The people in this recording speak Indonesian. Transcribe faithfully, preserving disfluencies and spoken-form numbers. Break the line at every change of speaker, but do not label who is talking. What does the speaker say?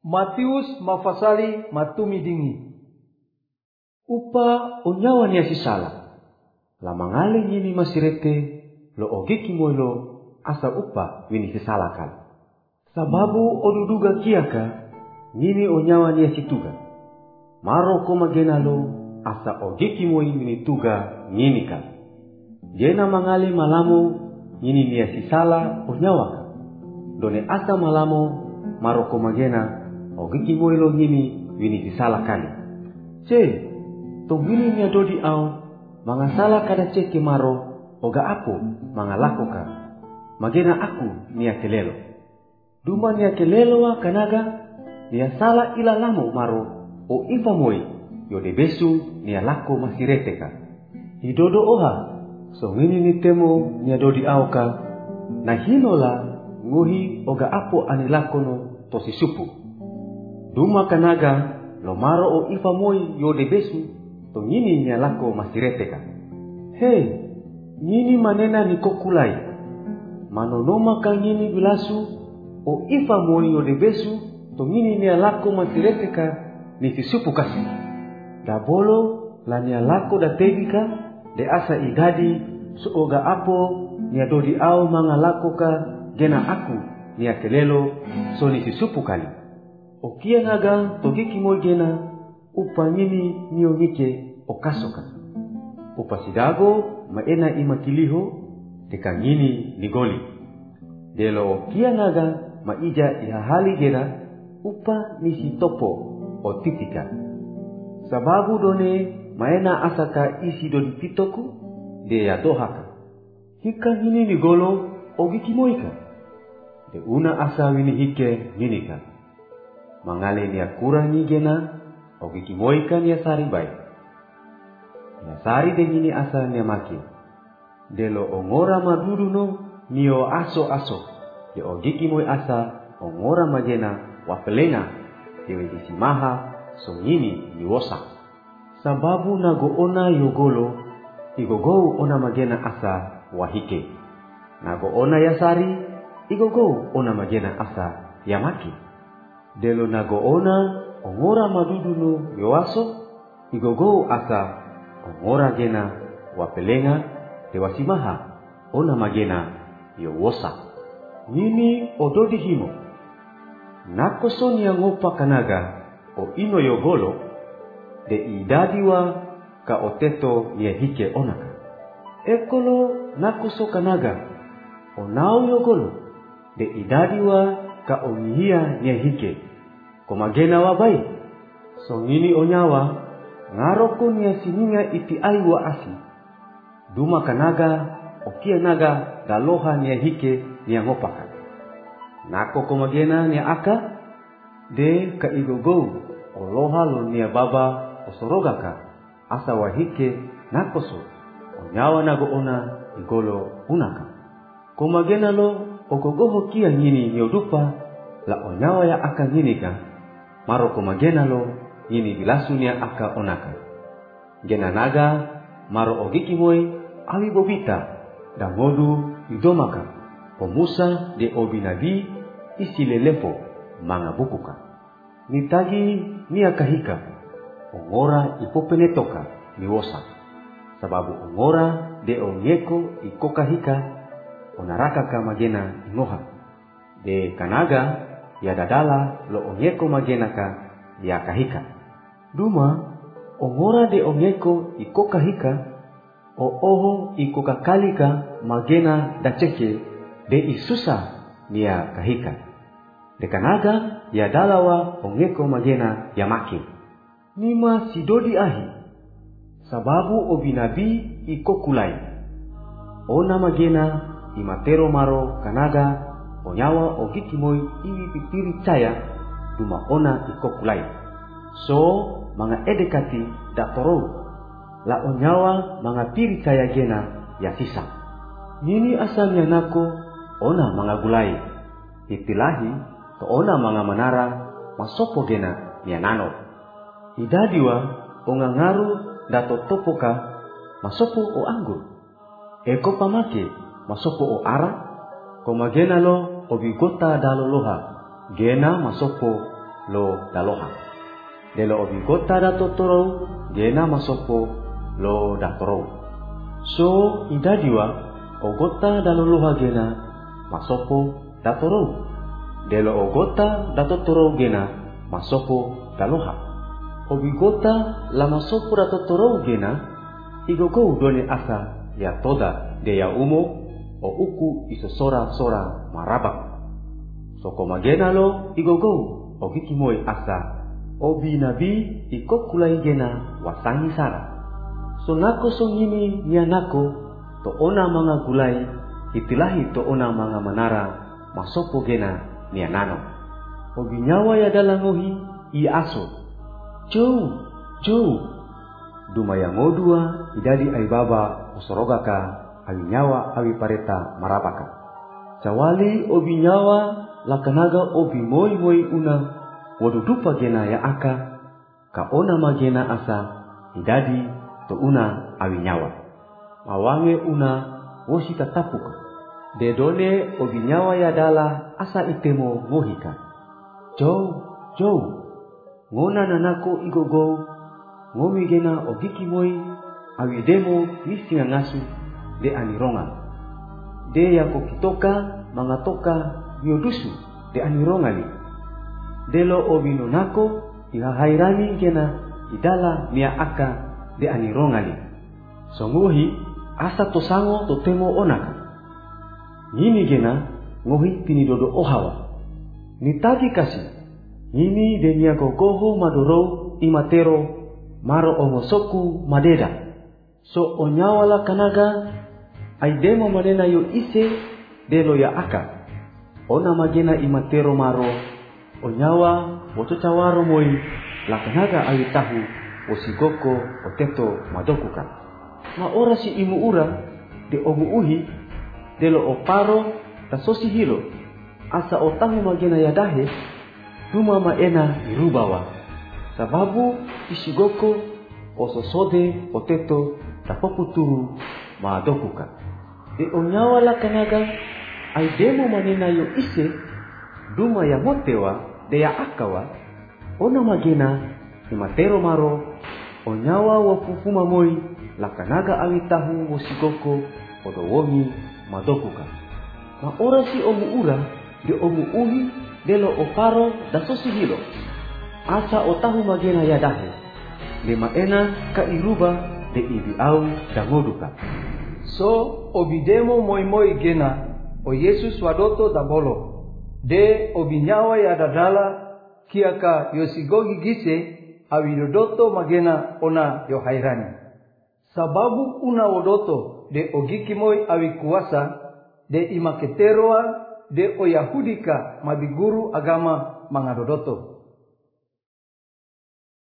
Matius mafasali matumi dingi.
Upa onyawa ni asisala. La mangale nyini masirete lo ogiki moilo asa upa wini sisalakan. Sababu oduduga kiaka nyini onyawa ni asituga. Maro koma gena lo asa ogiki moi wini tuga nyini kan. Gena mangale malamo nyini ni asisala onyawa kan. Done asa malamo maro koma gena ogiki moilo nyini wini sisalakan. Ce tongini ni adodi au mangasala kada ceke maro oga apo mangalakoka magena aku ni akelelo duma ni akelelo wa kanaga ni asala ila lamo maro o ifa moi yode besu ni alako masireteka hidodo oha so ngini ni temo ni adodi au ka na hinola nguhi oga apo anilakono tosisupu duma kanaga lo maro o ifa moi yode besu to nyini ni alako masireteka. Hei, nyini manena ni kokulai. Manonoma ka nyini bilasu o ifa moi ode besu to nyini ni alako masireteka ni sisupu kasi. Dabolo la ni alako da tebika de asa idadi so oga apo ni adodi au mangalako ka gena aku ni akelelo so ni sisupu kali. Okia naga togiki moi gena upa nyini niongike okasoka. Upa sidago maena imakiliho teka nyini nigoli. Delo okia naga maija ihahali gena upa nisi topo o titika. Sababu done maena asaka isi doni pitoku de ya dohaka. Hika nyini nigolo ogiki moika. De una asa wini hike nyinika. Mangale ni akura ni gena ogiki moika ni asari bai. Ni asari de nyini asa ni amaki. Delo ongora madudu no nio aso aso. De ogiki moi asa ongora magena wapelenga. Dewe disimaha so nyini ni wosa. Sababu nago ona yogolo igogou ona magena asa wahike. Nago ona yasari igogou ona magena asa yamaki. Delo nago ona ongora madudu no yoaso igogou asa ongora gena wapelenga dewasimaha ona magena yowosa. Nini ododi himo nakoso ni ngopa kanaga o ino yogolo de idadiwa ka oteto ni hike onaka. Ekolo nakoso kanaga o nao yogolo de idadiwa ka onihia ni hike komagena wabai. So ngini onyawa ngaroko ni asininga iti aiwa asi. Duma kanaga okia naga daloha ni hike ni ngopaka. Nako komagena ni aka de ka igogou oloha lo ni baba osorogaka asa wahike nakoso onyawa nago ona igolo unaka. Komagena lo ogogoho kia nyini ni odupa la onyawa ya aka nyini ka maro komagena lo nyini bilasu ni aka onaka. Gena naga maro ogiki moi awi bobita da ngodu idomaka pomusa de obinabi isi lelefo manga bukuka. Nitagi ni akahika ongora ipopenetoka niwosa. Sababu ongora de onyeko ikokahika onaraka ka magena ngoha. De kanaga ya dadala lo onyeko magena ka ya kahika. Duma ongora de onyeko ikokahika o oho ikokakalika magena dacheke de isusa niya kahika. De kanaga ya dalawa onyeko magena ya maki. Nima sidodi ahi sababu obinabi ikokulai. Ona magena imatero maro kanaga onyawa ogiki moi iwi pipiri caya duma ona ikokulai. So manga edekati datoro la onyawa manga piri caya gena ya sisa. Nini asalnya nako ona manga gulai. Itilahi to ona manga manara masopo gena mianano. Idadiwa onga ngaru dato topoka masopo o anggur. Eko pamake masopo o ara komagena lo obigota daloloha gena masopo lo daloha. Delo obi gota dato toro gena masopo lo datoro. So idadiwa ogota daloloha gena masopo datoro. Delo ogota dato toro gena masopo daloha. Obi gota la masopo dato toro gena igogo doni asa ya toda de ya umo o uku iso sora sora marabak. Soko magena lo igogo o gikimoi asa obi nabi iko kulai gena wasangi sara. So nako so ngini nia nako to ona manga gulai itilahi to ona manga manara masopo gena nia nano. Obi nyawa ya dalangohi i aso. Jou, jou. Duma yang odua idadi ai baba usorogaka awi nyawa awi pareta marabaka. Cawali obi nyawa lakanaga obi moi moi una wadudupa gena ya aka ka ona magena asa idadi to una awi nyawa. Mawange una wosi tatapuka. Dedone obi nyawa ya dala asa itemo mohika. Jou, jou. Ngona nanako igogo ngomi gena ogiki moi awi demo misi ngasu de anironga. De yako kitoka mangatoka biodusu de anirongani. Delo obino nako iha hairani gena idala mia aka de anirongani. Songohi asa tosango totemo onaka. Nini gena ngohi pinidodo ohawa. Nitagi kasi. Nini de mia gogoho madoro imatero maro omosoku madeda. So onyawala kanaga aidemo manena yo ise delo ya aka. Ona magena imatero maro onyawa wototawaro moi la kanaga awitahu osigoko oteto madokuka. Ma ora si imu ura de omu uhi delo oparo tasosi hilo asa otahu magena yadahe duma maena irubawa. Sababu isigoko ososode oteto tapoputuru maadokuka. De onyawa la kanaga aidemo manena yo ise duma ya motewa de ya akawa ona magena imatero maro onyawa wafufuma moi la kanaga awitahu wosigoko odowomi madokuka. Ma ora si omu ura de omu uhi delo oparo dasosi hilo asa otahu magena yadahe lema ena ka iruba de ibi au dangoduka.
So obidemo moi moi gena o Yesus wadoto dabolo de obinyawa ya dadala kiaka yosigogi gise awidodoto magena ona yohairani. Sababu una wodoto de ogiki moi awi kuasa de imaketeroa de o Yahudika mabiguru agama mangadodoto.